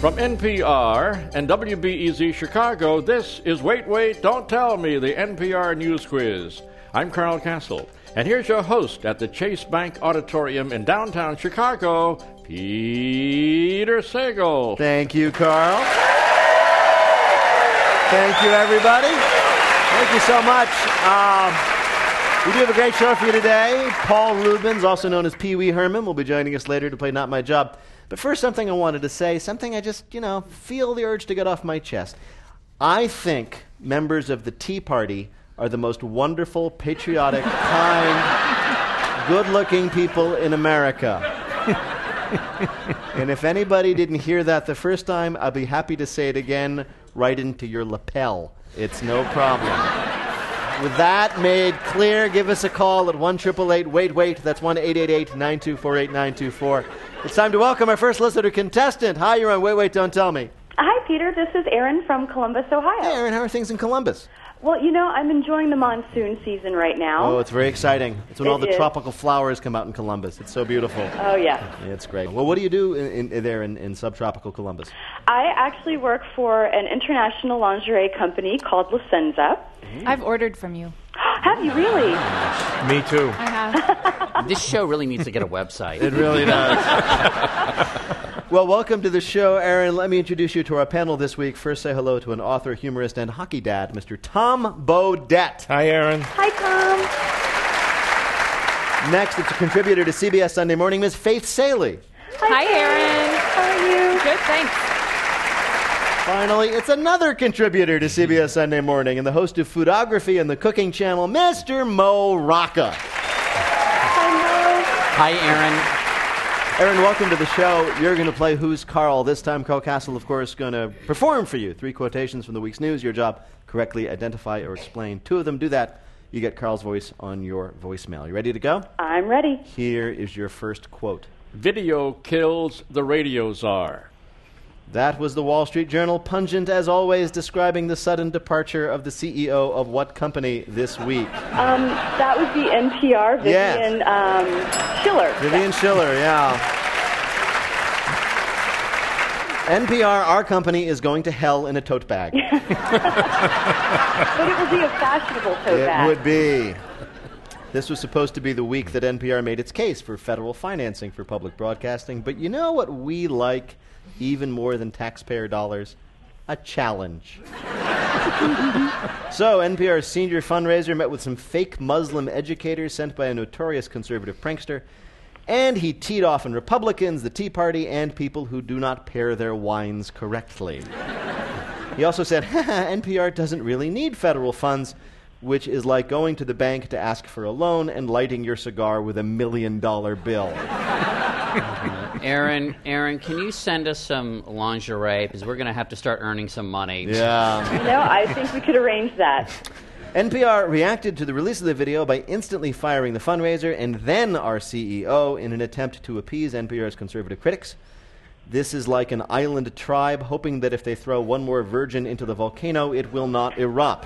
From NPR and WBEZ Chicago, this is Wait, Wait, Don't Tell Me, the NPR News Quiz. I'm Carl Castle, and here's your host at the Chase Bank Auditorium in downtown Chicago, Peter Sagal. Thank you, Carl. Thank you, everybody. Thank you so much. We do have a great show for you today. Paul Rubens, also known as Pee Wee Herman, will be joining us later to play Not My Job. But first, something I wanted to say, something I just, feel the urge to get off my chest. I think members of the Tea Party are the most wonderful, patriotic, kind, good-looking people in America. And if anybody didn't hear that the first time, I'll be happy to say it again right into your lapel. It's no problem. With that made clear, give us a call at 1-888-WAIT-WAIT. That's 1-888-924-8924. It's time to welcome our first listener contestant. Hi, you're on Wait, Wait, Don't Tell Me. Hi, Peter. This is Erin from Columbus, Ohio. Hey, Erin, how are things in Columbus? Well, I'm enjoying the monsoon season right now. Oh, it's very exciting. It's when all the tropical flowers come out in Columbus. It's so beautiful. Oh, yeah. It's great. Well, what do you do in subtropical Columbus? I actually work for an international lingerie company called La Senza. I've ordered from you. Have you really? Me too. I have. This show really needs to get a website. It really does. Well, welcome to the show, Erin. Let me introduce you to our panel this week. First, say hello to an author, humorist, and hockey dad, Mr. Tom Bodett. Hi, Erin. Hi, Tom. Next, it's a contributor to CBS Sunday Morning, Ms. Faith Salie. Hi, Erin. How are you? Good, thanks. Finally, it's another contributor to CBS Sunday Morning and the host of Foodography and the Cooking Channel, Mr. Mo Rocca. Hi, Mo. Hi, Erin. Erin, welcome to the show. You're going to play Who's Carl. This time, Carl Castle, of course, going to perform for you 3 quotations from the week's news. Your job, correctly identify or explain 2 of them. Do that, you get Carl's voice on your voicemail. You ready to go? I'm ready. Here is your first quote. Video kills the radio czar. That was the Wall Street Journal, pungent as always, describing the sudden departure of the CEO of what company this week? That would be NPR, Vivian Schiller. Vivian Schiller, yeah. NPR, our company, is going to hell in a tote bag. But it would be a fashionable tote bag. It would be. This was supposed to be the week that NPR made its case for federal financing for public broadcasting. But you know what we like even more than taxpayer dollars? A challenge. So, NPR's senior fundraiser met with some fake Muslim educators sent by a notorious conservative prankster, and he teed off on Republicans, the Tea Party, and people who do not pair their wines correctly. He also said, NPR doesn't really need federal funds, which is like going to the bank to ask for a loan and lighting your cigar with $1 million bill. Erin, can you send us some lingerie? Because we're going to have to start earning some money. Yeah. I think we could arrange that. NPR reacted to the release of the video by instantly firing the fundraiser and then our CEO in an attempt to appease NPR's conservative critics. This is like an island tribe hoping that if they throw one more virgin into the volcano, it will not erupt.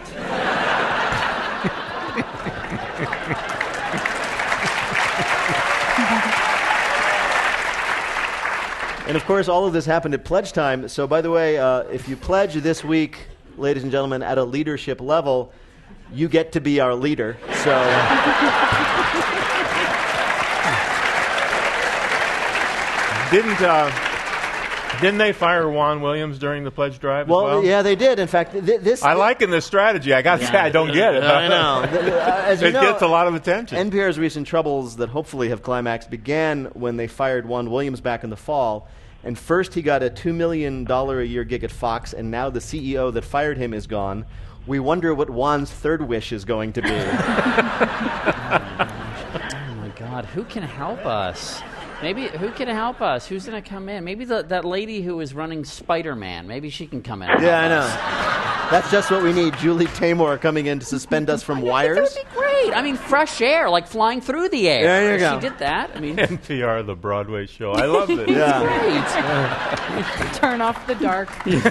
And, of course, all of this happened at pledge time. So, by the way, if you pledge this week, ladies and gentlemen, at a leadership level, you get to be our leader. So, Didn't they fire Juan Williams during the pledge drive as well? Yeah, they did. In fact, I like in this strategy. I got to say, I don't get it. I know. As you It know, gets a lot of attention. NPR's recent troubles that hopefully have climaxed began when they fired Juan Williams back in the fall. And first he got a $2 million a year gig at Fox, and now the CEO that fired him is gone. We wonder what Juan's third wish is going to be. Oh, my God. Who can help us? Maybe, who can help us? Who's going to come in? Maybe that lady who is running Spider-Man. Maybe she can come in. Yeah, I know. That's just what we need. Julie Taymor coming in to suspend us from wires. That would be great. I mean, fresh air, like flying through the air. There you go. She did that. I mean, NPR, the Broadway show. I love it. Yeah. Turn off the dark.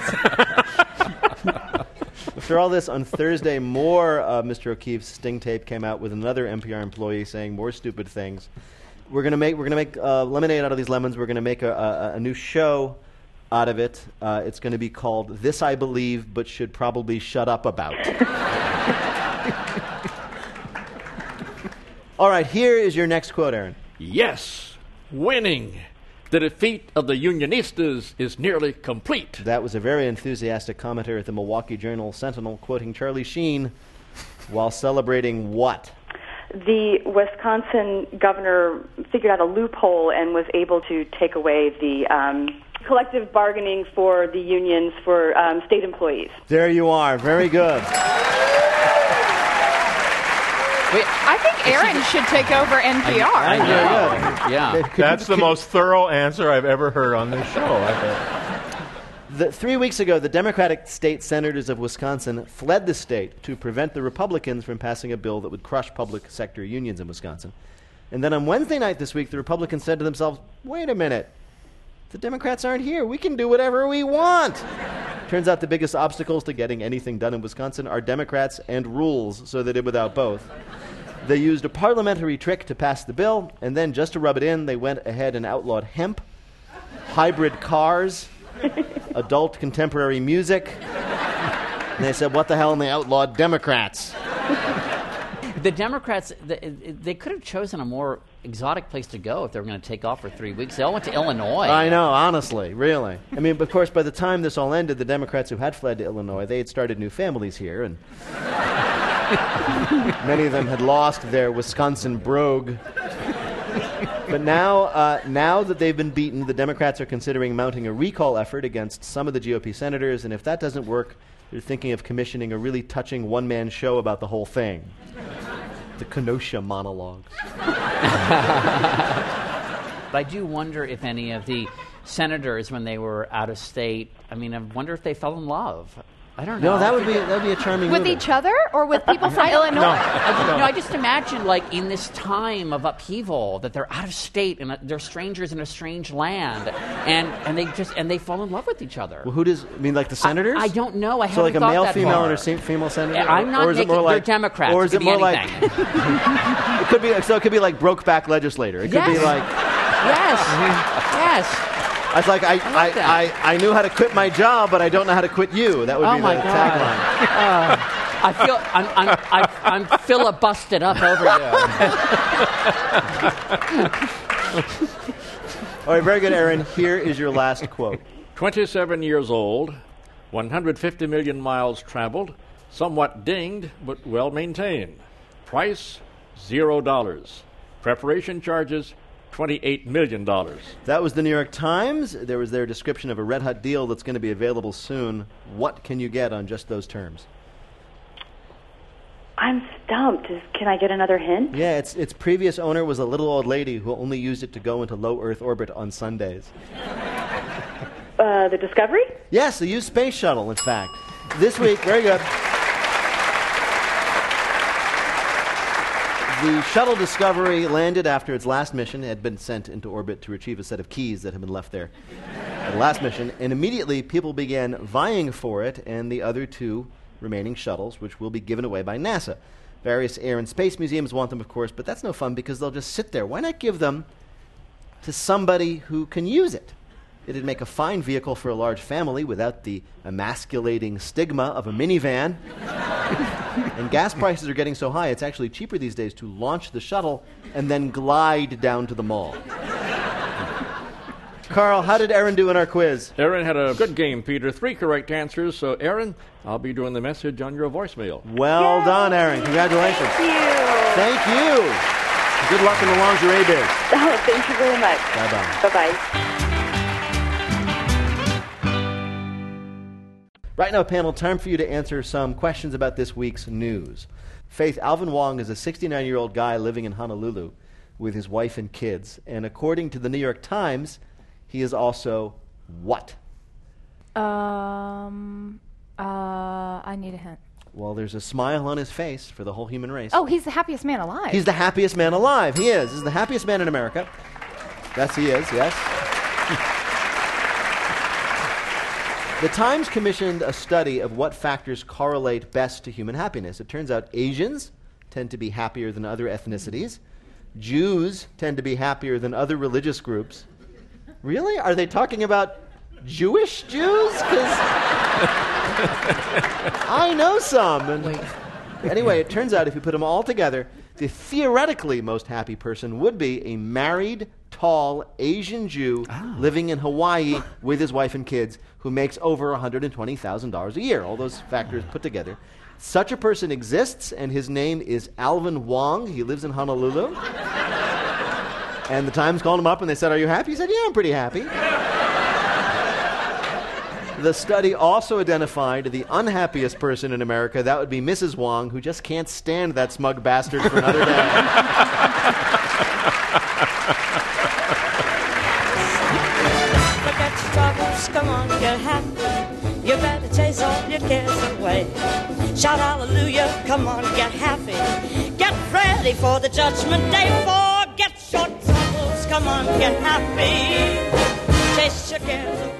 After all this, on Thursday, more Mr. O'Keefe's sting tape came out with another NPR employee saying more stupid things. We're gonna make lemonade out of these lemons. We're gonna make a new show out of it. It's going to be called This I Believe But Should Probably Shut Up About. All right, here is your next quote, Aaron. Yes, winning. The defeat of the Unionistas is nearly complete. That was a very enthusiastic commenter at the Milwaukee Journal-Sentinel quoting Charlie Sheen while celebrating what? The Wisconsin governor figured out a loophole and was able to take away the collective bargaining for the unions for state employees. There you are. Very good. I think Aaron should take over NPR. I know. Very good. Yeah. That's the most thorough answer I've ever heard on this show, I think. 3 weeks ago, the Democratic state senators of Wisconsin fled the state to prevent the Republicans from passing a bill that would crush public sector unions in Wisconsin. And then on Wednesday night this week, the Republicans said to themselves, wait a minute, the Democrats aren't here. We can do whatever we want. Turns out the biggest obstacles to getting anything done in Wisconsin are Democrats and rules, so they did without both. They used a parliamentary trick to pass the bill, and then just to rub it in, they went ahead and outlawed hemp, hybrid cars, adult contemporary music. And they said, what the hell, and they outlawed Democrats. The Democrats, they could have chosen a more exotic place to go if they were going to take off for 3 weeks. They all went to Illinois. I know, honestly, really. I mean, of course, by the time this all ended, the Democrats who had fled to Illinois, they had started new families here, and many of them had lost their Wisconsin brogue. But now that they've been beaten, the Democrats are considering mounting a recall effort against some of the GOP senators, and if that doesn't work, they're thinking of commissioning a really touching one-man show about the whole thing. The Kenosha monologues. But I do wonder if any of the senators, when they were out of state, I wonder if they fell in love. I don't know. No, that would be a charming With movie. each other or with people from Illinois? I just imagine, like, in this time of upheaval, that they're out of state and they're strangers in a strange land, and they fall in love with each other. Well, who does? I mean, like the senators? I don't know. I So like haven't a thought male, that female, far. and a female senator? I'm not or is it making. more like, They're Democrats. Or is it it could more be like? anything. It could be. So it could be like Brokeback Legislator. It could be Yes. like. Yes. I was like, like that. I knew how to quit my job, but I don't know how to quit you. That would Oh be my the God. tagline. I feel I'm filibusted up over All right, very good, Aaron. Here is your last quote. 27 years old, 150 million miles traveled, somewhat dinged but well maintained. Price $0. Preparation charges $28 million. That was the New York Times. There was their description of a red hot deal that's going to be available soon. What can you get on just those terms? I'm stumped. Can I get another hint? Yeah, its previous owner was a little old lady who only used it to go into low Earth orbit on Sundays. The Discovery? Yes, the used space shuttle, in fact. This week, very good. The shuttle Discovery landed after its last mission. It had been sent into orbit to retrieve a set of keys that had been left there at the last mission. And immediately, people began vying for it and the other two remaining shuttles, which will be given away by NASA. Various air and space museums want them, of course, but that's no fun because they'll just sit there. Why not give them to somebody who can use it? It'd make a fine vehicle for a large family without the emasculating stigma of a minivan. And gas prices are getting so high, it's actually cheaper these days to launch the shuttle and then glide down to the mall. Carl, how did Aaron do in our quiz? Aaron had a good game, Peter. 3 correct answers. So, Aaron, I'll be doing the message on your voicemail. Well done, Aaron. Congratulations. Thank you. Thank you. Good luck in the lingerie biz. Oh, thank you very much. Bye-bye. Bye-bye. Right now, panel, time for you to answer some questions about this week's news. Faith, Alvin Wong is a 69-year-old guy living in Honolulu with his wife and kids. And according to the New York Times, he is also what? I need a hint. Well, there's a smile on his face for the whole human race. Oh, he's the happiest man alive. He's the happiest man alive. He is. He's the happiest man in America. Yes, he is, yes. The Times commissioned a study of what factors correlate best to human happiness. It turns out Asians tend to be happier than other ethnicities. Jews tend to be happier than other religious groups. Really? Are they talking about Jewish Jews? Because I know some. And anyway, it turns out if you put them all together, the theoretically most happy person would be a married, tall Asian Jew living in Hawaii with his wife and kids who makes over $120,000 a year. All those factors put together. Such a person exists, and his name is Alvin Wong. He lives in Honolulu. And the Times called him up and they said, "Are you happy?" He said, "Yeah, I'm pretty happy." The study also identified the unhappiest person in America. That would be Mrs. Wong, who just can't stand that smug bastard for another day. Forget your troubles, come on, get happy. You better chase all your cares away. Shout hallelujah, come on, get happy. Get ready for the judgment day. Forget your troubles, come on, get happy. Chase your cares away.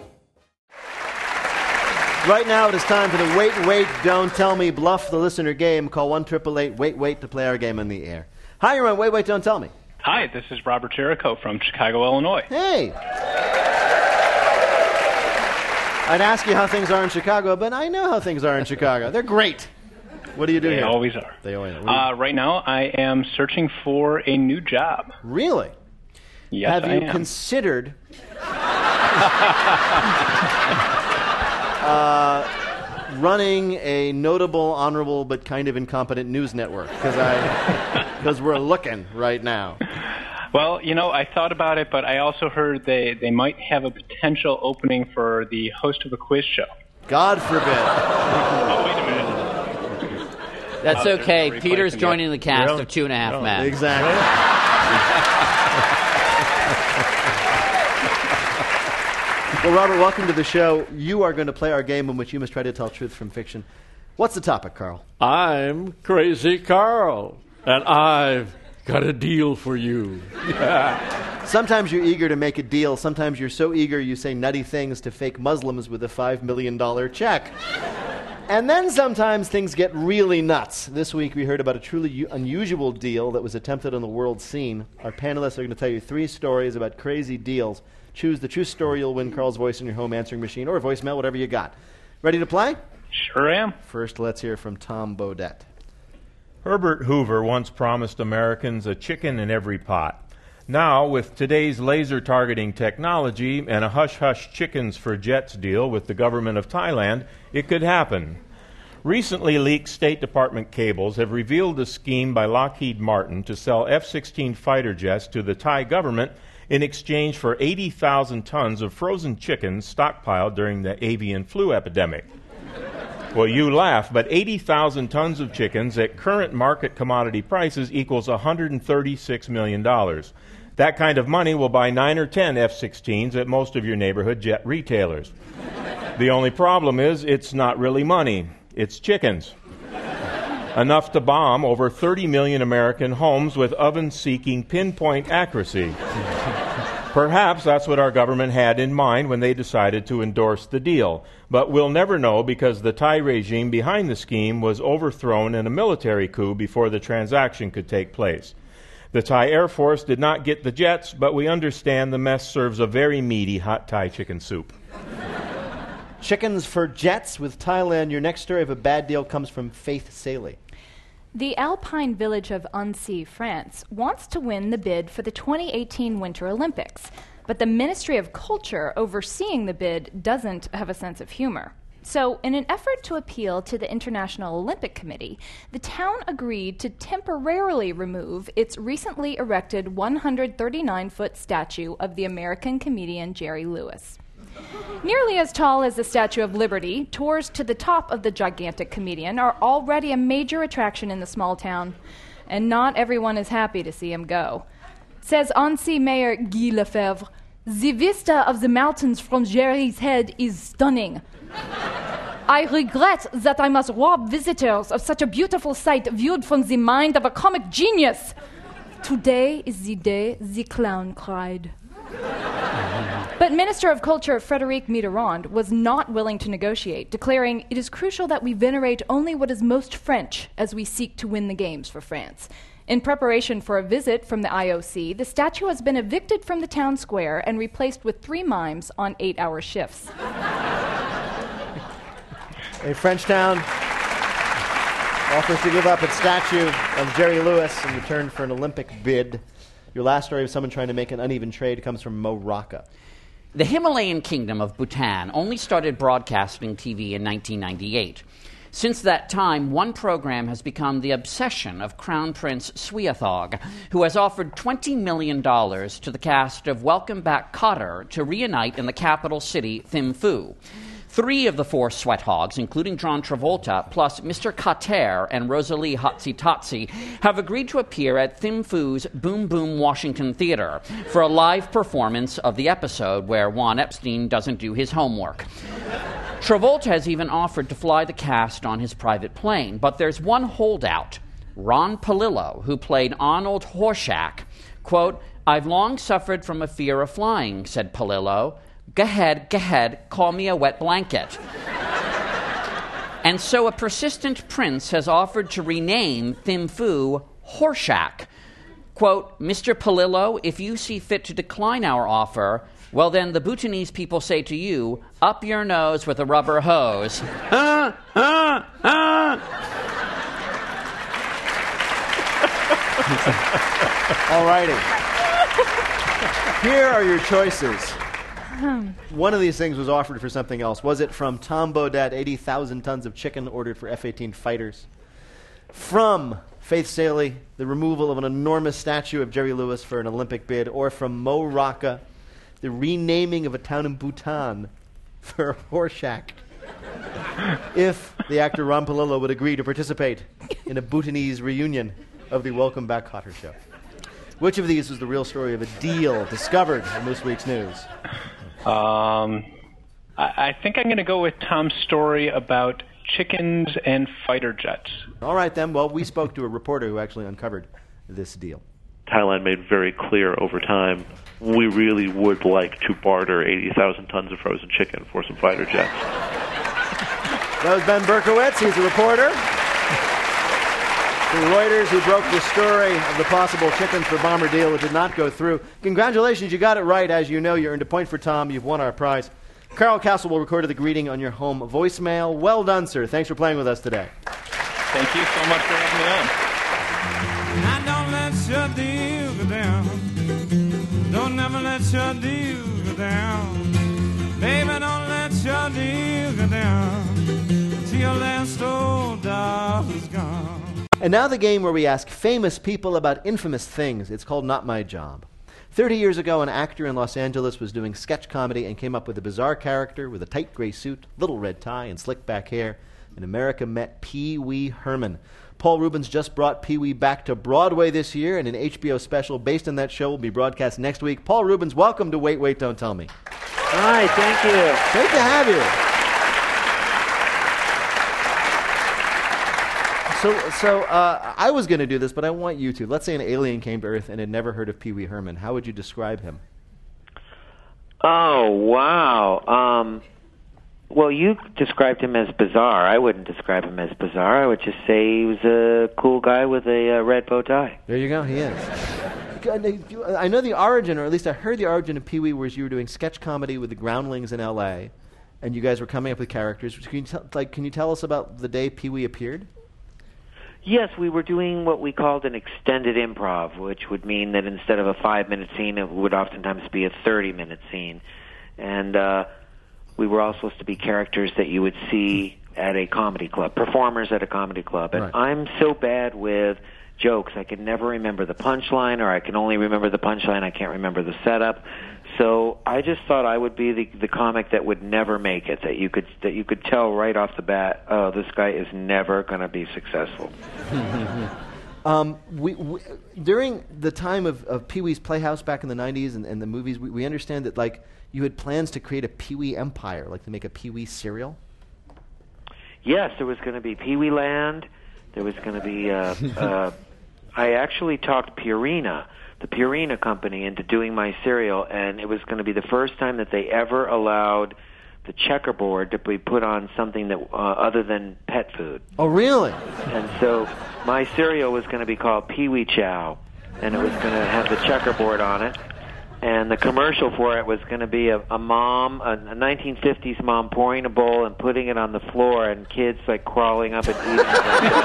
Right now it is time for the Wait, Wait, Don't Tell Me Bluff the Listener game. Call 1-888-WAIT-WAIT to play our game on the air. Hi, you're on Wait, Wait, Don't Tell Me. Hi, this is Robert Jericho from Chicago, Illinois. Hey. I'd ask you how things are in Chicago, but I know how things are in Chicago. They're great. What do you do here? They always are. They always are. Right now, I am searching for a new job. Really? Yes, Have I you am. considered running a notable, honorable, but kind of incompetent news network? Because we're looking right now. Well, I thought about it, but I also heard they might have a potential opening for the host of a quiz show. God forbid. Oh, wait a minute. That's okay. Just Peter's replacing joining the cast Really? of 2.5 Men. Exactly. Well, Robert, welcome to the show. You are going to play our game in which you must try to tell truth from fiction. What's the topic, Carl? I'm Crazy Carl, and I've got a deal for you. Sometimes you're eager to make a deal. Sometimes you're so eager you say nutty things to fake Muslims with a $5 million check. And then sometimes things get really nuts. This week we heard about a truly unusual deal that was attempted on the world scene. Our panelists are going to tell you 3 stories about crazy deals. Choose the true story, you'll win Carl's voice in your home answering machine or voicemail, whatever you got. Ready to play? Sure am. First, let's hear from Tom Bodette. Herbert Hoover once promised Americans a chicken in every pot. Now, with today's laser targeting technology and a hush-hush chickens for jets deal with the government of Thailand, it could happen. Recently leaked State Department cables have revealed a scheme by Lockheed Martin to sell F-16 fighter jets to the Thai government in exchange for 80,000 tons of frozen chickens stockpiled during the avian flu epidemic. Well, you laugh, but 80,000 tons of chickens at current market commodity prices equals $136 million. That kind of money will buy 9 or 10 F-16s at most of your neighborhood jet retailers. The only problem is it's not really money. It's chickens. Enough to bomb over 30 million American homes with oven-seeking pinpoint accuracy. Perhaps that's what our government had in mind when they decided to endorse the deal. But we'll never know because the Thai regime behind the scheme was overthrown in a military coup before the transaction could take place. The Thai Air Force did not get the jets, but we understand the mess serves a very meaty hot Thai chicken soup. Chickens for jets with Thailand. Your next story of a bad deal comes from Faith Saley. The Alpine village of Annecy, France, wants to win the bid for the 2018 Winter Olympics, but the Ministry of Culture overseeing the bid doesn't have a sense of humor. So, in an effort to appeal to the International Olympic Committee, the town agreed to temporarily remove its recently erected 139-foot statue of the American comedian Jerry Lewis. Nearly as tall as the Statue of Liberty, tours to the top of the gigantic comedian are already a major attraction in the small town, and not everyone is happy to see him go. Says Annecy Mayor Guy Lefebvre, "The vista of the mountains from Jerry's head is stunning. I regret that I must rob visitors of such a beautiful sight viewed from the mind of a comic genius. Today is the day the clown cried." But Minister of Culture Frédéric Mitterrand was not willing to negotiate, declaring, "It is crucial that we venerate only what is most French as we seek to win the games for France." In preparation for a visit from the IOC, the statue has been evicted from the town square and replaced with 3 mimes on 8-hour shifts. A Frenchtown offers to give up its statue of Jerry Lewis in return for an Olympic bid. Your last story of someone trying to make an uneven trade comes from Mo Rocca. The Himalayan kingdom of Bhutan only started broadcasting TV in 1998. Since that time, one program has become the obsession of Crown Prince Swiathog, who has offered $20 million to the cast of Welcome Back, Kotter to reunite in the capital city, Thimphu. 3 of the 4 sweat hogs, including John Travolta, plus Mr. Kater and Rosalie Hatzitotsi, have agreed to appear at Thimphu's Boom Boom Washington Theater for a live performance of the episode where Juan Epstein doesn't do his homework. Travolta has even offered to fly the cast on his private plane, but there's one holdout, Ron Palillo, who played Arnold Horshack. Quote, "I've long suffered from a fear of flying," said Palillo. Go ahead, call me a wet blanket." And so a persistent prince has offered to rename Thimphu Horshack. Quote, "Mr. Palillo, if you see fit to decline our offer, well then the Bhutanese people say to you, up your nose with a rubber hose." All righty. Here are your choices. One of these things was offered for something else. Was it from Tom Bodett, 80,000 tons of chicken ordered for F-18 fighters? From Faith Saley, the removal of an enormous statue of Jerry Lewis for an Olympic bid? Or from Mo Rocca, the renaming of a town in Bhutan for Horshack? If the actor Ron Palillo would agree to participate in a Bhutanese reunion of the Welcome Back, Kotter show. Which of these was the real story of a deal discovered in this week's news? I think I'm going to go with Tom's story about chickens and fighter jets. All right, then. Well, we spoke to a reporter who actually uncovered this deal. Thailand made very clear over time, we really would like to barter 80,000 tons of frozen chicken for some fighter jets. That was Ben Berkowitz. He's a reporter for Reuters who broke the story of the possible chickens for bomber deal that did not go through. Congratulations, you got it right. As you know, you earned a point for Tom. You've won our prize. Carl Castle will record the greeting on your home voicemail. Well done, sir. Thanks for playing with us today. Thank you so much for having me on. Now don't let your deal go down. Don't never let your deal go down. Baby, don't let your deal go down till your last old dollar's gone. And now the game where we ask famous people about infamous things. It's called Not My Job. 30 years ago, an actor in Los Angeles was doing sketch comedy and came up with a bizarre character with a tight gray suit, little red tie, and slick back hair. And America met Pee Wee Herman. Paul Reubens just brought Pee Wee back to Broadway this year, and an HBO special based on that show will be broadcast next week. Paul Reubens, welcome to Wait, Wait, Don't Tell Me. Hi, thank you. Great to have you. So I was going to do this, but I want you to. Let's say an alien came to Earth and had never heard of Pee Wee Herman. How would you describe him? Oh, wow. Well, you described him as bizarre. I wouldn't describe him as bizarre. I would just say he was a cool guy with a red bow tie. There you go. He is. I know the origin, or at least I heard the origin of Pee Wee was you were doing sketch comedy with the Groundlings in L.A., and you guys were coming up with characters. Can you tell us about the day Pee Wee appeared? Yes, we were doing what we called an extended improv, which would mean that instead of a 5-minute scene, it would oftentimes be a 30-minute scene. And we were all supposed to be characters that you would see at a comedy club, performers at a comedy club. And Right. I'm so bad with jokes. I can never remember the punchline, or I can only remember the punchline. I can't remember the setup. So I just thought I would be the comic that would never make it, that you could tell right off the bat, oh, this guy is never going to be successful. During the time of Pee Wee's Playhouse back in the 90s and the movies, we understand that like you had plans to create a Pee Wee empire, like to make a Pee Wee cereal. Yes, there was going to be Pee Wee Land. There was going to be. I actually talked Purina, the Purina company, into doing my cereal, and it was going to be the first time that they ever allowed the checkerboard to be put on something that other than pet food. Oh, really? And so my cereal was going to be called Pee-wee Chow, and it was going to have the checkerboard on it. And the commercial for it was going to be a 1950s mom pouring a bowl and putting it on the floor, and kids like crawling up and eating it.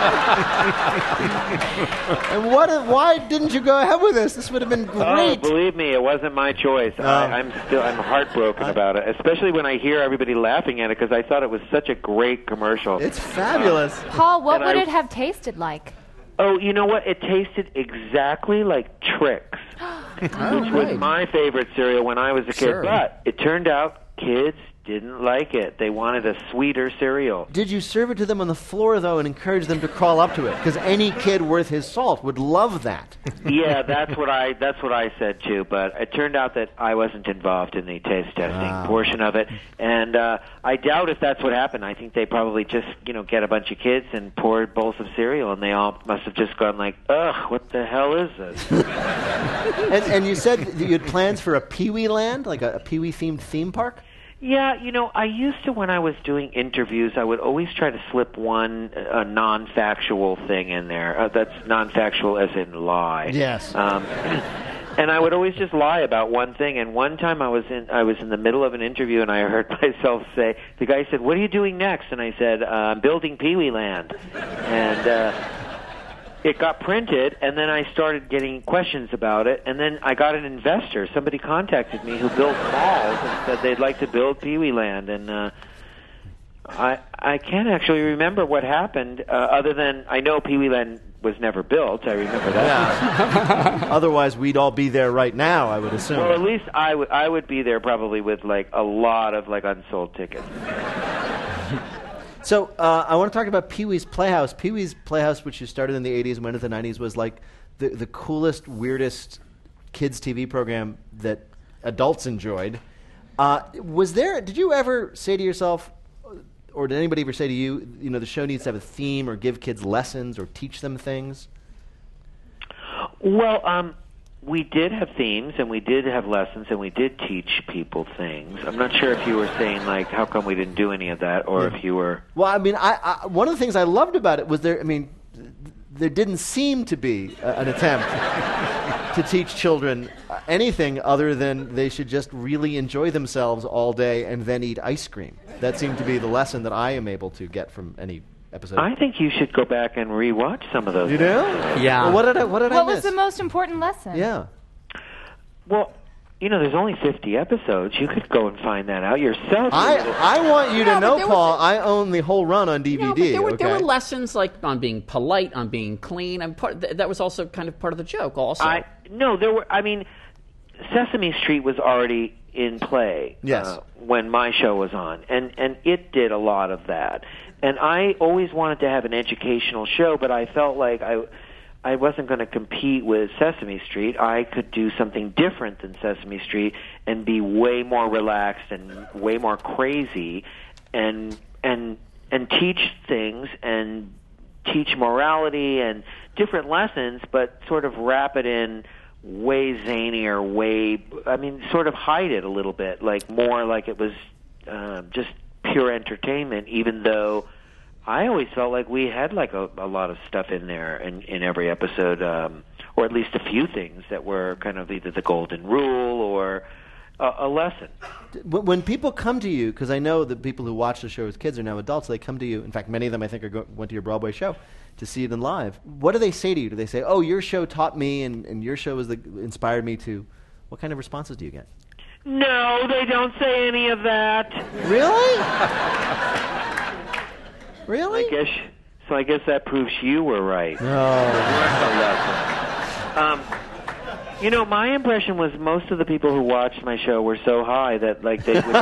And why didn't you go ahead with this? This would have been great. Oh, believe me, it wasn't my choice. I'm heartbroken about it, especially when I hear everybody laughing at it, because I thought it was such a great commercial. It's fabulous. Paul, what would it have tasted like? Oh, you know what? It tasted exactly like Trix, which was my favorite cereal when I was a kid. Sure. But it turned out kids didn't like it. They wanted a sweeter cereal. Did you serve it to them on the floor, though, and encourage them to crawl up to it? Because any kid worth his salt would love that. Yeah, that's what I said too. But it turned out that I wasn't involved in the taste testing portion of it, and I doubt if that's what happened. I think they probably just get a bunch of kids and pour bowls of cereal, and they all must have just gone like, "Ugh, what the hell is this?" and you said that you had plans for a Pee-wee Land, like a Pee-wee themed theme park. Yeah, I used to, when I was doing interviews, I would always try to slip a non-factual thing in there. That's non-factual as in lie. Yes. And I would always just lie about one thing. And one time I was in the middle of an interview, and I heard myself say, the guy said, "What are you doing next?" And I said, "I'm building Pee-wee Land." And it got printed, and then I started getting questions about it, and then I got an investor. Somebody contacted me who built malls and said they'd like to build Pee-wee Land, and I can't actually remember what happened, other than I know Pee-wee Land was never built. I remember that. Yeah. Otherwise, we'd all be there right now, I would assume. Well, at least I would be there probably with like a lot of like unsold tickets. So I want to talk about Pee-wee's Playhouse. Pee-wee's Playhouse, which you started in the 80s and went into the 90s, was like the coolest, weirdest kids' TV program that adults enjoyed. Did you ever say to yourself, or did anybody ever say to you, the show needs to have a theme or give kids lessons or teach them things? Well, we did have themes, and we did have lessons, and we did teach people things. I'm not sure if you were saying, like, how come we didn't do any of that, or if you were... Well, I mean, I one of the things I loved about it was there didn't seem to be an attempt to teach children anything other than they should just really enjoy themselves all day and then eat ice cream. That seemed to be the lesson that I am able to get from any episode. I think you should go back and rewatch some of those. You do? Yeah. Well, what did I miss? What was the most important lesson? Yeah. Well, there's only 50 episodes. You could go and find that out yourself. I want you to know, Paul, I own the whole run on DVD. No, but there were lessons like on being polite, on being clean. And that was also kind of part of the joke also. Sesame Street was already in play when my show was on, and it did a lot of that. And I always wanted to have an educational show, but I felt like I wasn't going to compete with Sesame Street. I could do something different than Sesame Street and be way more relaxed and way more crazy and teach things and teach morality and different lessons, but sort of wrap it in way zanier, sort of hide it a little bit, like more like it was just pure entertainment, even though I always felt like we had like a lot of stuff in there in every episode, or at least a few things that were kind of either the golden rule or a lesson. When people come to you, because I know that people who watch the show as kids are now adults, they come to you. In fact, many of them I think went to your Broadway show to see it in live. What do they say to you? Do they say, "Oh, your show taught me, and your show inspired me to"? What kind of responses do you get? No, they don't say any of that. Really? Really? I guess that proves you were right. No. My impression was most of the people who watched my show were so high that like they would.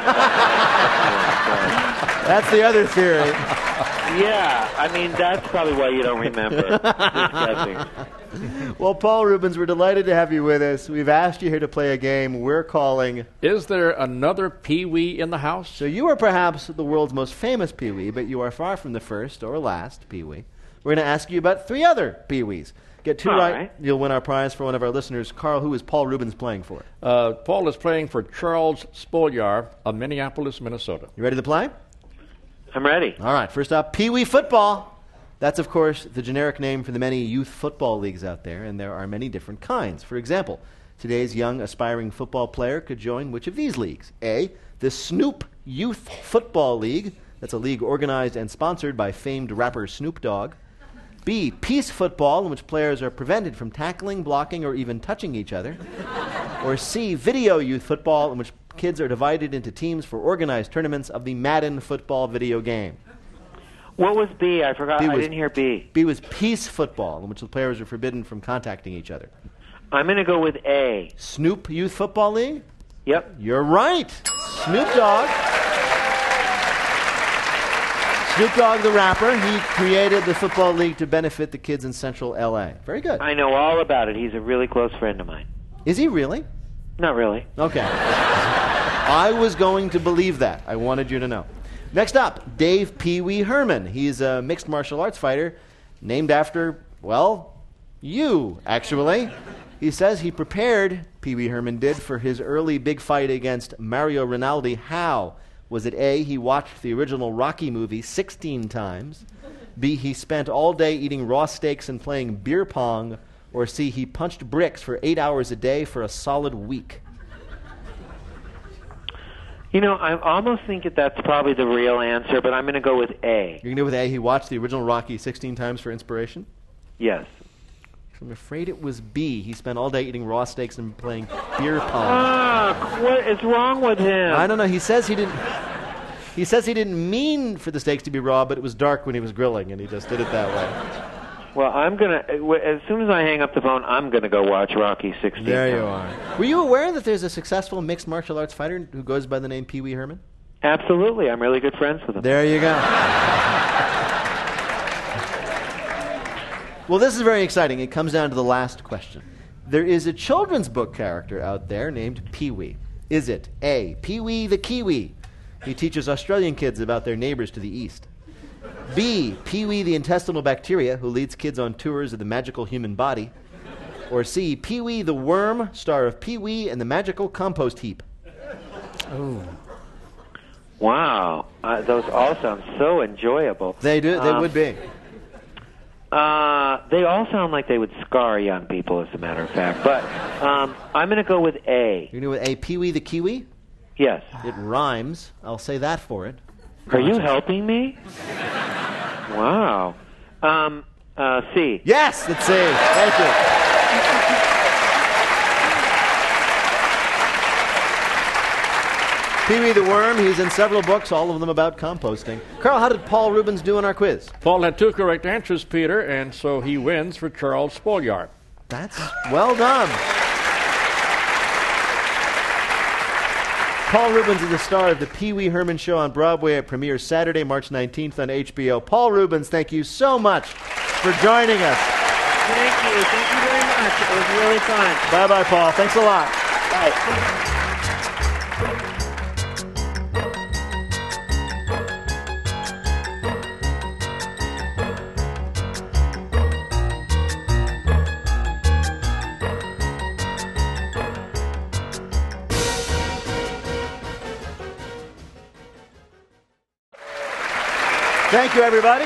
That's the other theory. Yeah, that's probably why you don't remember. Just guessing. Well, Paul Reubens, we're delighted to have you with us. We've asked you here to play a game we're calling... Is there another Pee-wee in the house? So you are perhaps the world's most famous Pee-wee, but you are far from the first or last Pee-wee. We're going to ask you about 3 other Pee-wees. Get two right, you'll win our prize for one of our listeners. Carl, who is Paul Rubens playing for? Paul is playing for Charles Spolyar of Minneapolis, Minnesota. You ready to play? I'm ready. All right, first up, Pee Wee football. That's, of course, the generic name for the many youth football leagues out there, and there are many different kinds. For example, today's young aspiring football player could join which of these leagues? A, the Snoop Youth Football League. That's a league organized and sponsored by famed rapper Snoop Dogg. B, peace football, in which players are prevented from tackling, blocking, or even touching each other. Or C, video youth football, in which kids are divided into teams for organized tournaments of the Madden football video game. What was B? I forgot. I didn't hear B. B was peace football, in which the players are forbidden from contacting each other. I'm going to go with A. Snoop Youth Football League? Yep. You're right. Snoop Dogg. Snoop Dogg, the rapper, he created the football league to benefit the kids in central L.A. Very good. I know all about it. He's a really close friend of mine. Is he really? Not really. Okay. I was going to believe that. I wanted you to know. Next up, Dave Pee Wee Herman. He's a mixed martial arts fighter named after, well, you, actually. He says he prepared, Pee Wee Herman did, for his early big fight against Mario Rinaldi. How? Was it A, he watched the original Rocky movie 16 times, B, he spent all day eating raw steaks and playing beer pong, or C, he punched bricks for 8 hours a day for a solid week? You know, I almost think that that's probably the real answer, but I'm going to go with A. You're going to go with A, he watched the original Rocky 16 times for inspiration? Yes. I'm afraid it was B. He spent all day eating raw steaks and playing beer pong. What is wrong with him? I don't know. He says he didn't mean for the steaks to be raw, but it was dark when he was grilling, and he just did it that way. Well, I'm going to, as soon as I hang up the phone, I'm going to go watch Rocky 16. There you are. Were you aware that there's a successful mixed martial arts fighter who goes by the name Pee Wee Herman? Absolutely. I'm really good friends with him. There you go. Well, this is very exciting. It comes down to the last question. There is a children's book character out there named Pee Wee. Is it A, Pee Wee the Kiwi? He teaches Australian kids about their neighbors to the east. B, Pee Wee the intestinal bacteria, who leads kids on tours of the magical human body. Or C, Pee Wee the worm, star of Pee Wee and the Magical Compost Heap. Oh. Wow. Those all sound so enjoyable. They do. They would be. They all sound like they would scar young people, as a matter of fact. But I'm going to go with A. You're going to go with A, Pee Wee the Kiwi? Yes. It rhymes. I'll say that for it. Are you helping me? Wow. C. Yes, it's C. Thank you. Pee Wee the Worm, he's in several books, all of them about composting. Carl, how did Paul Rubens do in our quiz? Paul had 2 correct answers, Peter, and so he wins for Charles Spolyar. That's well done. Paul Rubens is the star of the Pee Wee Herman Show on Broadway. It premieres Saturday, March 19th on HBO. Paul Rubens, thank you so much for joining us. Thank you. Thank you very much. It was really fun. Bye-bye, Paul. Thanks a lot. Bye. Thank you, everybody.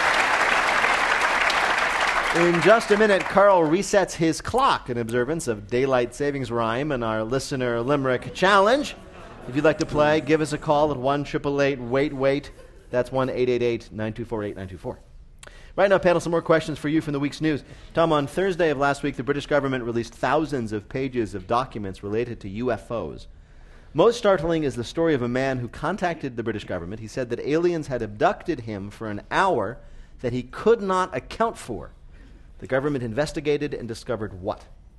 In just a minute, Carl resets his clock in observance of Daylight Savings Rhyme and our Listener Limerick Challenge. If you'd like to play, give us a call at 1-888-WAIT-WAIT. That's 1-888-924-8924. Right now, panel, some more questions for you from the week's news. Tom, on Thursday of last week, the British government released thousands of pages of documents related to UFOs. Most startling is the story of a man who contacted the British government. He said that aliens had abducted him for an hour that he could not account for. The government investigated and discovered what?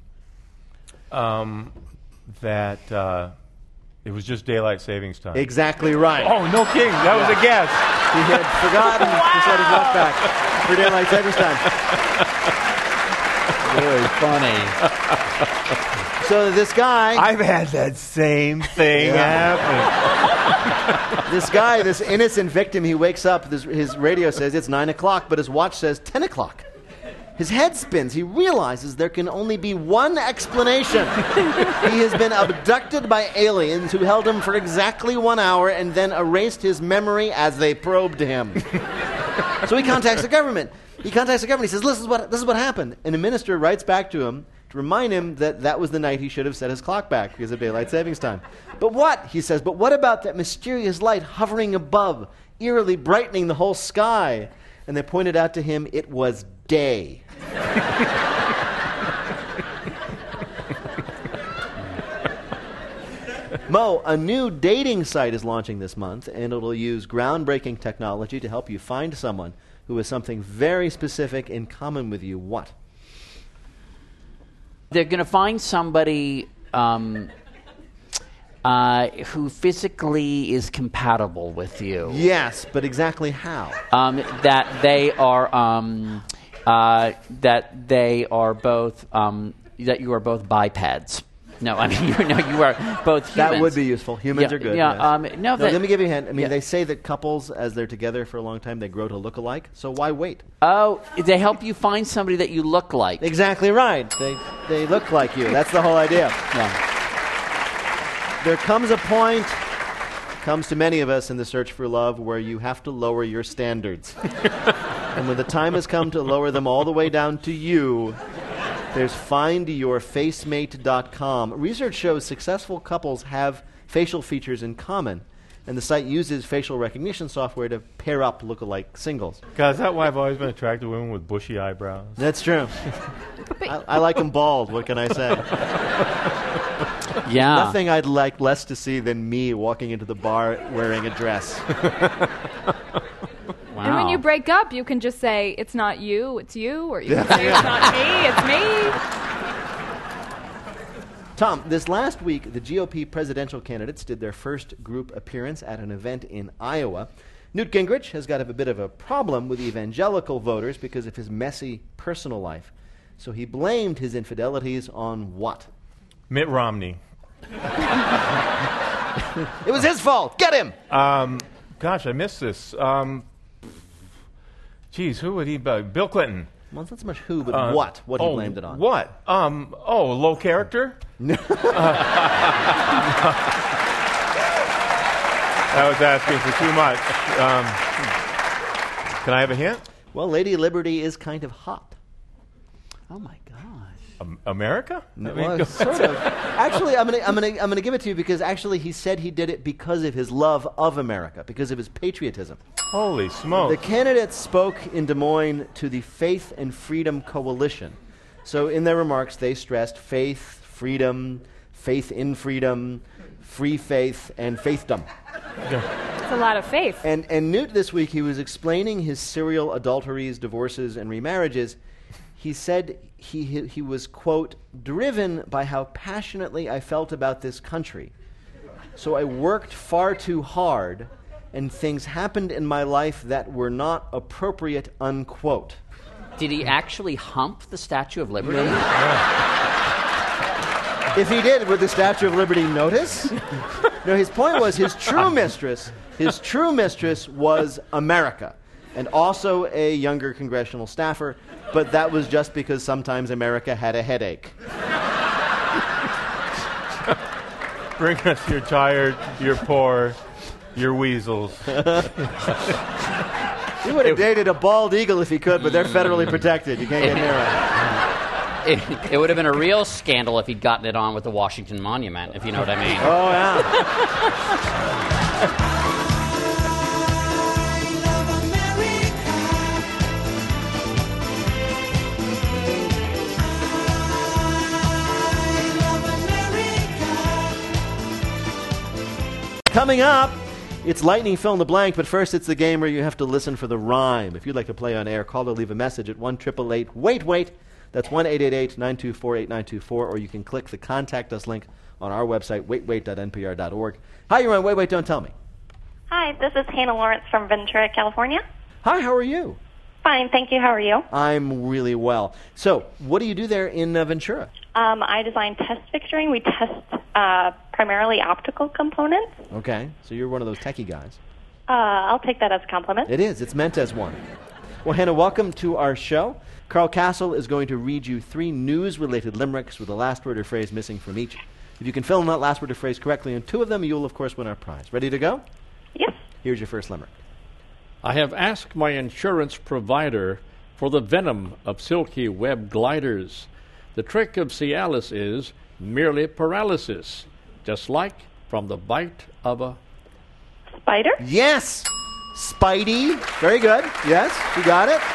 That it was just daylight savings time. Exactly right. Oh, no kidding. That was a guess. He had forgotten to set his watch back for daylight savings time. Very funny. So this guy... I've had that same thing happen. This guy, this innocent victim, he wakes up, his radio says it's 9 o'clock, but his watch says 10 o'clock. His head spins. He realizes there can only be one explanation. He has been abducted by aliens who held him for exactly 1 hour and then erased his memory as they probed him. So he contacts the government. He says, this is what happened. And the minister writes back to him to remind him that was the night he should have set his clock back because of daylight savings time. But what, he says, but what about that mysterious light hovering above, eerily brightening the whole sky? And they pointed out to him it was day. Mo, a new dating site is launching this month, and it'll use groundbreaking technology to help you find someone who has something very specific in common with you. What? They're going to find somebody who physically is compatible with you. Yes, but exactly how? That they are both that you are both bipeds. No, I mean you are both humans. That would be useful. Humans are good. Yeah. Yes. Let me give you a hint. I mean, they say that couples, as they're together for a long time, they grow to look alike. So why wait? Oh, they help you find somebody that you look like. Exactly right. They look like you. That's the whole idea. Yeah. There comes a point, comes to many of us in the search for love, where you have to lower your standards. And when the time has come to lower them all the way down to you, there's findyourfacemate.com. Research shows successful couples have facial features in common, and the site uses facial recognition software to pair up look-alike singles. God, is that why I've always been attracted to women with bushy eyebrows? That's true. I like them bald, what can I say? Yeah. Nothing I'd like less to see than me walking into the bar wearing a dress. Wow. And when you break up, you can just say, it's not you, it's you, or you can say, it's not me, it's me. Tom, this last week, the GOP presidential candidates did their first group appearance at an event in Iowa. Newt Gingrich has got a bit of a problem with evangelical voters because of his messy personal life. So he blamed his infidelities on what? Mitt Romney. It was his fault. Get him! Gosh, I missed this. Geez, who would he be? Bill Clinton. Well, it's not so much who, but what he blamed it on. What? Low character? That was asking for too much. Can I have a hint? Well, Lady Liberty is kind of hot. Oh my gosh. America? No, well, sort of. Actually, I'm gonna give it to you because actually he said he did it because of his love of America, because of his patriotism. Holy smokes. The candidates spoke in Des Moines to the Faith and Freedom Coalition. So in their remarks, they stressed faith, freedom, faith in freedom, free faith, and faithdom. It's a lot of faith. And Newt this week, he was explaining his serial adulteries, divorces, and remarriages. He said he was, quote, driven by how passionately I felt about this country. So I worked far too hard, and things happened in my life that were not appropriate, unquote. Did he actually hump the Statue of Liberty? If he did, would the Statue of Liberty notice? No, his point was his true mistress was America, and also a younger congressional staffer, but that was just because sometimes America had a headache. Bring us your tired, your poor, your weasels. He would have dated a bald eagle if he could, but they're federally protected. You can't get near it. It would have been a real scandal if he'd gotten it on with the Washington Monument, if you know what I mean. Oh, yeah. Coming up, it's Lightning Fill in the Blank, but first it's the game where you have to listen for the rhyme. If you'd like to play on air, call or leave a message at 1-888-WAIT-WAIT. That's 1-888-924-8924, or you can click the Contact Us link on our website, waitwait.npr.org. Hi, you're on Wait, Wait, Don't Tell Me. Hi, this is Hannah Lawrence from Ventura, California. Hi, how are you? Fine, thank you. How are you? I'm really well. So, what do you do there in Ventura? I design test fixturing. We test primarily optical components. Okay, so you're one of those techie guys. I'll take that as a compliment. It is. It's meant as one. Well, Hannah, welcome to our show. Carl Castle is going to read you 3 news-related limericks with a last word or phrase missing from each. If you can fill in that last word or phrase correctly in 2 of them, you'll, of course, win our prize. Ready to go? Yes. Here's your first limerick. I have asked my insurance provider for the venom of silky web gliders. The trick of Cialis is merely paralysis, just like from the bite of a... Spider? Yes! Spidey. Very good. Yes, you got it.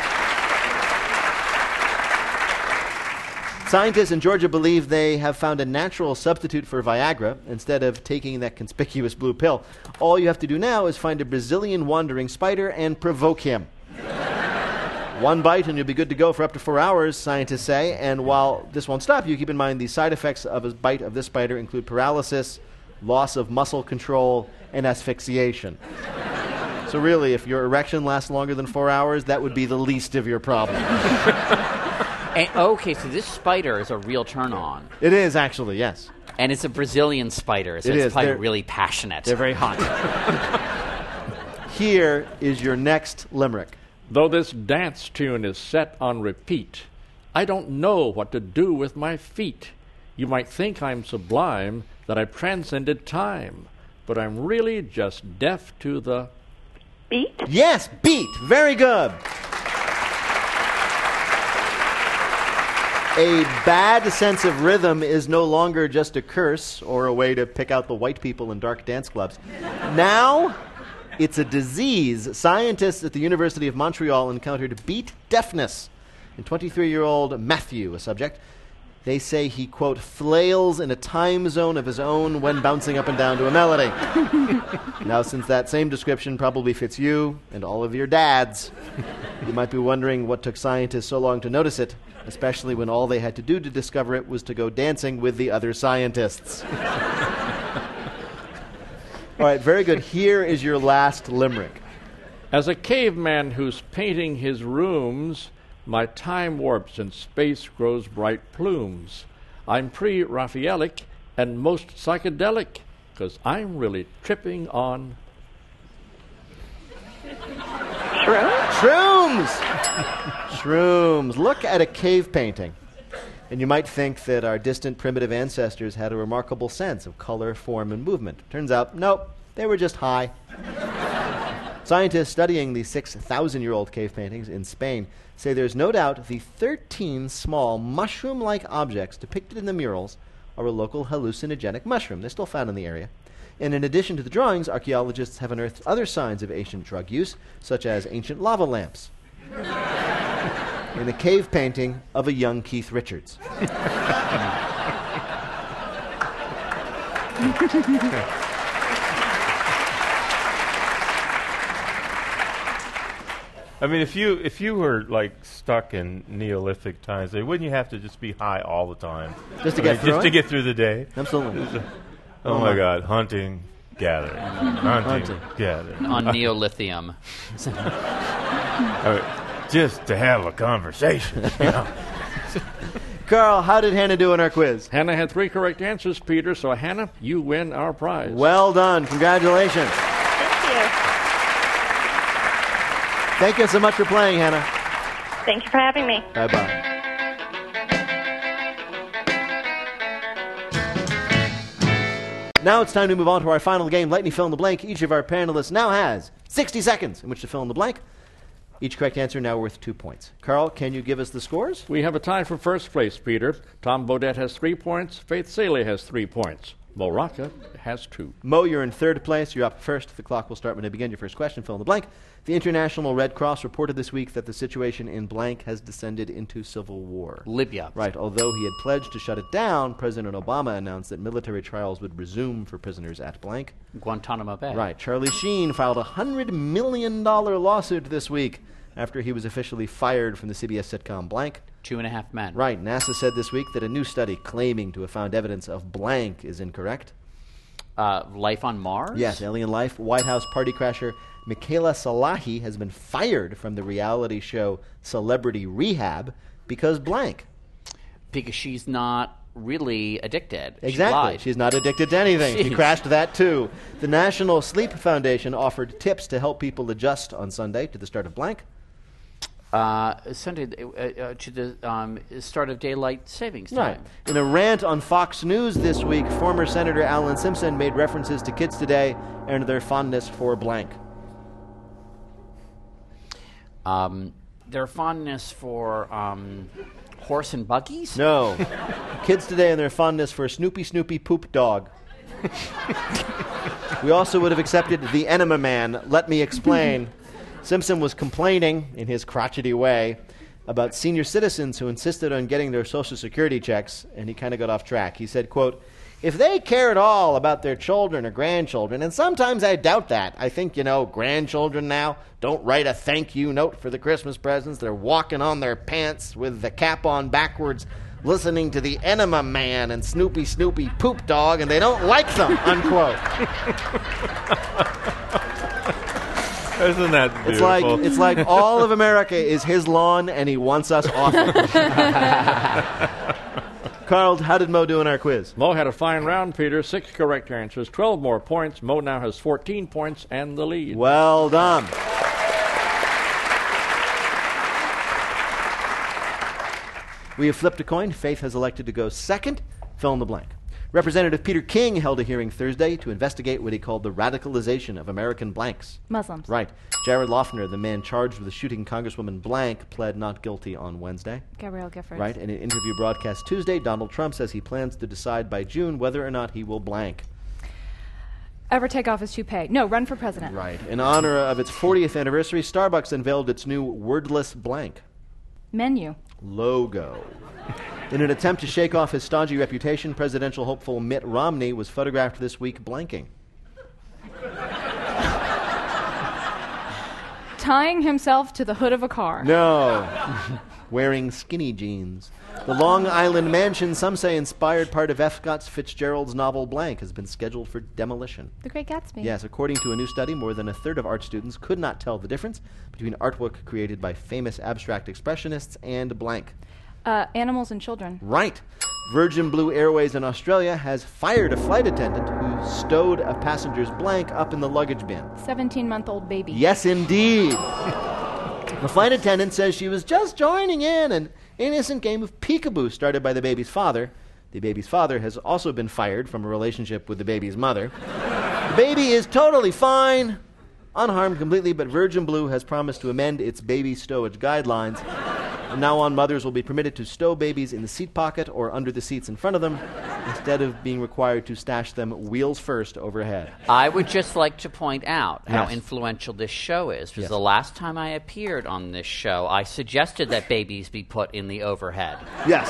Scientists in Georgia believe they have found a natural substitute for Viagra instead of taking that conspicuous blue pill. All you have to do now is find a Brazilian wandering spider and provoke him. 1 bite and you'll be good to go for up to 4 hours, scientists say. And while this won't stop you, keep in mind the side effects of a bite of this spider include paralysis, loss of muscle control, and asphyxiation. So really, if your erection lasts longer than 4 hours, that would be the least of your problems. Okay, so this spider is a real turn-on. It is, actually, yes. And it's a Brazilian spider, so it's probably really passionate. They're very hot. Here is your next limerick. Though this dance tune is set on repeat, I don't know what to do with my feet. You might think I'm sublime, that I've transcended time, but I'm really just deaf to the... Beat? Yes, beat. Very good. A bad sense of rhythm is no longer just a curse or a way to pick out the white people in dark dance clubs. Now, it's a disease. Scientists at the University of Montreal encountered beat deafness in 23-year-old Matthew, a subject. They say he, quote, flails in a time zone of his own when bouncing up and down to a melody. Now, since that same description probably fits you and all of your dads, you might be wondering what took scientists so long to notice it, especially when all they had to do to discover it was to go dancing with the other scientists. All right, very good. Here is your last limerick. As a caveman who's painting his rooms, my time warps and space grows bright plumes. I'm pre-Raphaelic and most psychedelic, 'cause I'm really tripping on... Shrooms! Shrooms. Look at a cave painting, and you might think that our distant primitive ancestors had a remarkable sense of color, form, and movement. Turns out, nope, they were just high. Scientists studying the 6,000-year-old cave paintings in Spain say there's no doubt the 13 small mushroom-like objects depicted in the murals are a local hallucinogenic mushroom. They're still found in the area. And in addition to the drawings, archaeologists have unearthed other signs of ancient drug use, such as ancient lava lamps, in a cave painting of a young Keith Richards. I mean, if you were like stuck in Neolithic times, wouldn't you have to just be high all the time, just to get through the day? Absolutely. Oh my God, hunting, gathering, hunting, gathering on Neolithium. Just to have a conversation. You know? Carl, how did Hannah do in our quiz? Hannah had 3 correct answers, Peter. So, Hannah, you win our prize. Well done. Congratulations. Thank you so much for playing, Hannah. Thank you for having me. Bye-bye. Now it's time to move on to our final game, Lightning Fill in the Blank. Each of our panelists now has 60 seconds in which to fill in the blank. Each correct answer now worth 2 points. Carl, can you give us the scores? We have a tie for first place, Peter. Tom Bodette has 3 points. Faith Saley has 3 points. Mo Rocca has 2. Mo, you're in third place. You're up first. The clock will start when I begin your first question. Fill in the blank. The International Red Cross reported this week that the situation in blank has descended into civil war. Libya. Right. Although he had pledged to shut it down, President Obama announced that military trials would resume for prisoners at blank. Guantanamo Bay. Right. Charlie Sheen filed a $100 million lawsuit this week after he was officially fired from the CBS sitcom blank. 2.5 Men. Right. NASA said this week that a new study claiming to have found evidence of blank is incorrect. Life on Mars? Yes, alien life. White House party crasher Michaela Salahi has been fired from the reality show Celebrity Rehab because blank. Because she's not really addicted. Exactly. She's not addicted to anything. She crashed that too. The National Sleep Foundation offered tips to help people adjust on Sunday to the start of blank. Sunday to the start of daylight savings time. Right. In a rant on Fox News this week, former Senator Alan Simpson made references to kids today and their fondness for blank. Their fondness for horse and buggies? No. Kids today and their fondness for Snoopy Poop Dog. We also would have accepted the Enema Man. Let me explain. Simpson was complaining, in his crotchety way, about senior citizens who insisted on getting their Social Security checks, and he kind of got off track. He said, quote, "If they care at all about their children or grandchildren, and sometimes I doubt that. I think, grandchildren now don't write a thank you note for the Christmas presents. They're walking on their pants with the cap on backwards, listening to the Enema Man and Snoopy Poop Dog, and they don't like them," unquote. Isn't that beautiful? It's like all of America is his lawn, and he wants us off it. Carl, how did Mo do in our quiz? Mo had a fine round, Peter. 6 correct answers, 12 more points. Mo now has 14 points and the lead. Well done. We have flipped a coin. Faith has elected to go second. Fill in the blank. Representative Peter King held a hearing Thursday to investigate what he called the radicalization of American blanks. Muslims. Right. Jared Loeffner, the man charged with shooting Congresswoman Blank, pled not guilty on Wednesday. Gabrielle Giffords. Right. In an interview broadcast Tuesday, Donald Trump says he plans to decide by June whether or not he will blank. Ever take off his toupee. No, run for president. Right. In honor of its 40th anniversary, Starbucks unveiled its new wordless blank. Menu. Logo. In an attempt to shake off his stodgy reputation, presidential hopeful Mitt Romney was photographed this week blanking. Tying himself to the hood of a car. No. Wearing skinny jeans. The Long Island mansion, some say inspired part of F. Scott Fitzgerald's novel Blank, has been scheduled for demolition. The Great Gatsby. Yes, according to a new study, more than a third of art students could not tell the difference between artwork created by famous abstract expressionists and blank. Animals and children. Right. Virgin Blue Airways in Australia has fired a flight attendant who stowed a passenger's blank up in the luggage bin. 17-month-old baby. Yes, indeed. The flight attendant says she was just joining in an innocent game of peekaboo started by the baby's father. The baby's father has also been fired from a relationship with the baby's mother. The baby is totally fine, unharmed completely, but Virgin Blue has promised to amend its baby stowage guidelines. From now on, mothers will be permitted to stow babies in the seat pocket or under the seats in front of them, instead of being required to stash them wheels first overhead. I would just like to point out how Yes. influential this show is, because Yes. the last time I appeared on this show, I suggested that babies be put in the overhead. Yes.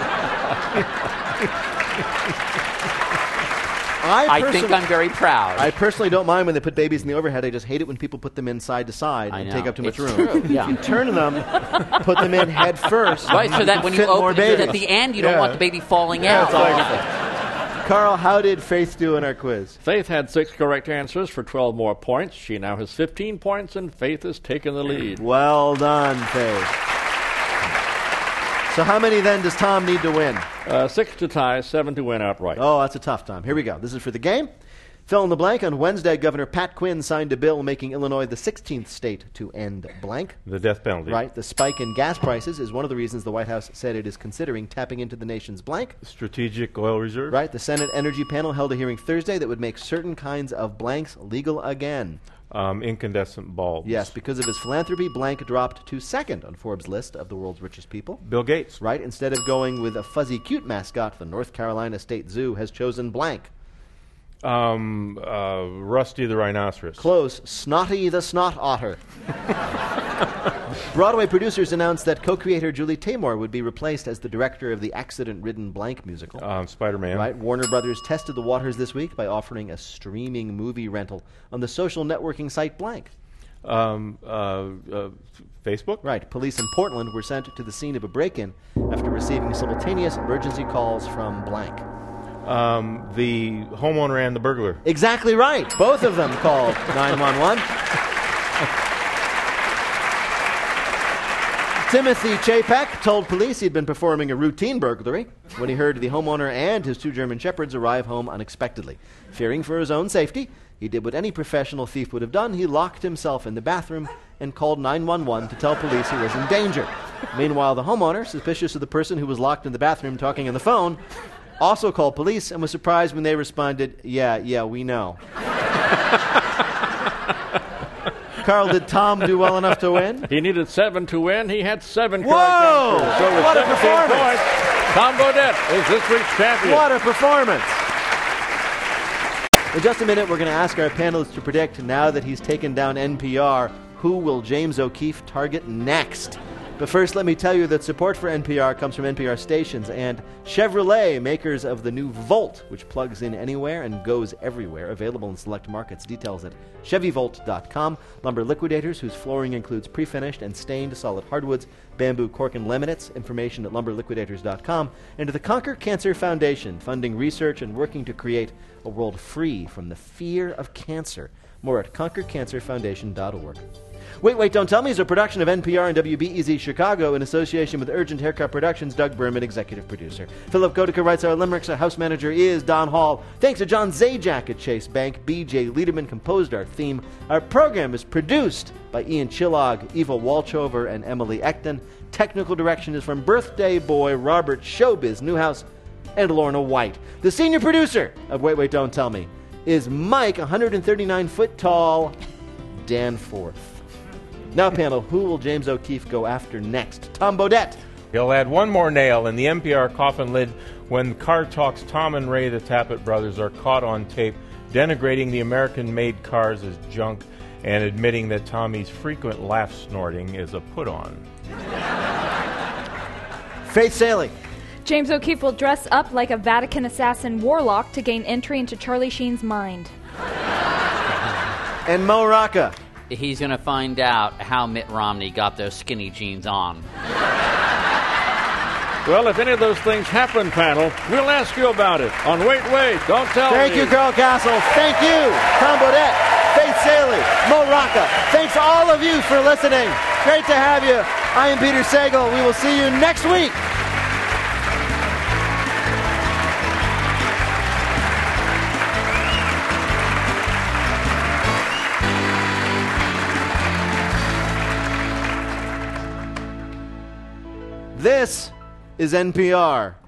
I think I'm very proud. I personally don't mind when they put babies in the overhead. I just hate it when people put them in side to side and know. take up too much It's room. true, yeah. If you turn them, put them in head first. Right, so that when you fit more open it babies. at the end, you don't want the baby falling Yeah, out. it's like- Carl, how did Faith do in our quiz? Faith had 6 correct answers for 12 more points. She now has 15 points, and Faith has taken the lead. Well done, Faith. So how many then does Tom need to win? 6 to tie, 7 to win outright. Oh, that's a tough time. Here we go. This is for the game. Fill in the blank. On Wednesday, Governor Pat Quinn signed a bill making Illinois the 16th state to end blank. The death penalty. Right. The spike in gas prices is one of the reasons the White House said it is considering tapping into the nation's blank. Strategic oil reserve. Right. The Senate Energy Panel held a hearing Thursday that would make certain kinds of blanks legal again. Incandescent bulbs. Yes, because of his philanthropy, Blank dropped to second on Forbes' list of the world's richest people. Bill Gates. Right. Instead of going with a fuzzy cute mascot, the North Carolina State Zoo has chosen Blank. Rusty the rhinoceros. Close. Snotty the snot otter. Broadway producers announced that co-creator Julie Taymor would be replaced as the director of the accident-ridden Blank musical. Spider-Man. Right. Warner Brothers tested the waters this week by offering a streaming movie rental on the social networking site Blank. Facebook? Right. Police in Portland were sent to the scene of a break-in after receiving simultaneous emergency calls from Blank. The homeowner and the burglar. Exactly right. Both of them called 911. Timothy Chapek told police he'd been performing a routine burglary when he heard the homeowner and his 2 German shepherds arrive home unexpectedly. Fearing for his own safety, he did what any professional thief would have done. He locked himself in the bathroom and called 911 to tell police he was in danger. Meanwhile, the homeowner, suspicious of the person who was locked in the bathroom talking on the phone, also called police and was surprised when they responded, yeah, we know. Carl, did Tom do well enough to win? He needed 7 to win. He had 7 correct Whoa! answers. So with What a 17 performance! points, Tom Bodette is this week's champion. What a performance! In just a minute, we're going to ask our panelists to predict, now that he's taken down NPR, who will James O'Keefe target next? But first, let me tell you that support for NPR comes from NPR stations and Chevrolet, makers of the new Volt, which plugs in anywhere and goes everywhere, available in select markets. Details at ChevyVolt.com. Lumber Liquidators, whose flooring includes pre-finished and stained solid hardwoods, bamboo, cork, and laminates. Information at LumberLiquidators.com. And to the Conquer Cancer Foundation, funding research and working to create a world free from the fear of cancer. More at ConquerCancerFoundation.org. Wait, Don't Tell Me is a production of NPR and WBEZ Chicago in association with Urgent Haircut Productions. Doug Berman, executive producer. Philip Goedeke writes our limericks. Our house manager is Don Hall. Thanks to John Zajac at Chase Bank. B.J. Liederman composed our theme. Our program is produced by Ian Chillog, Eva Walchover, and Emily Ekton. Technical direction is from birthday boy Robert Showbiz Newhouse and Lorna White. The senior producer of Wait, Don't Tell Me is Mike, 139-foot tall Danforth. Now, panel, who will James O'Keefe go after next? Tom Bodette. He'll add one more nail in the NPR coffin lid when Car Talk's Tom and Ray, the Tappet brothers, are caught on tape denigrating the American-made cars as junk and admitting that Tommy's frequent laugh snorting is a put-on. Faith Saley. James O'Keefe will dress up like a Vatican assassin warlock to gain entry into Charlie Sheen's mind. And Mo Rocca. He's going to find out how Mitt Romney got those skinny jeans on. Well, if any of those things happen, panel, we'll ask you about it on Wait, Don't Tell Me. Thank you, Carl Castle. Thank you, Tom Bodette, Faith Saley, Mo Rocca. Thanks all of you for listening. Great to have you. I am Peter Sagal. We will see you next week. This is NPR.